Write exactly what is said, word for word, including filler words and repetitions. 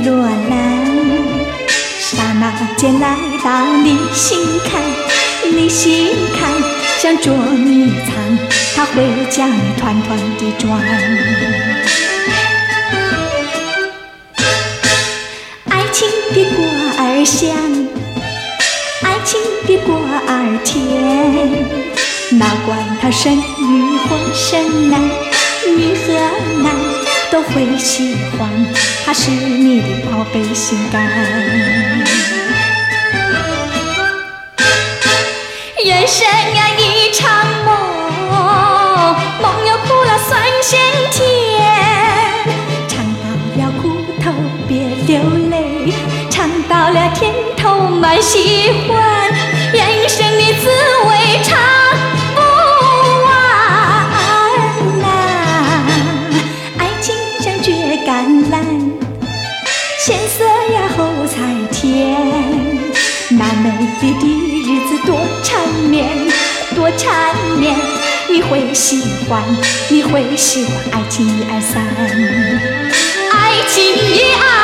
落兰，刹那间来到你心坎，你心坎像捉迷藏，它会将你团团地转。爱情的果儿香，爱情的果儿甜，哪管它生与或生男，女和男都会喜欢，它是你的宝贝心肝。人生啊一场梦，梦又苦了酸咸甜，尝到了苦头别流泪，尝到了甜头满喜欢，人生的滋味尝不完啊。爱情像蕨甘蓝，鲜涩呀后才甜，那美丽的日子多缠绵，多缠绵，你会喜欢，你会喜欢爱情一二三，爱情一二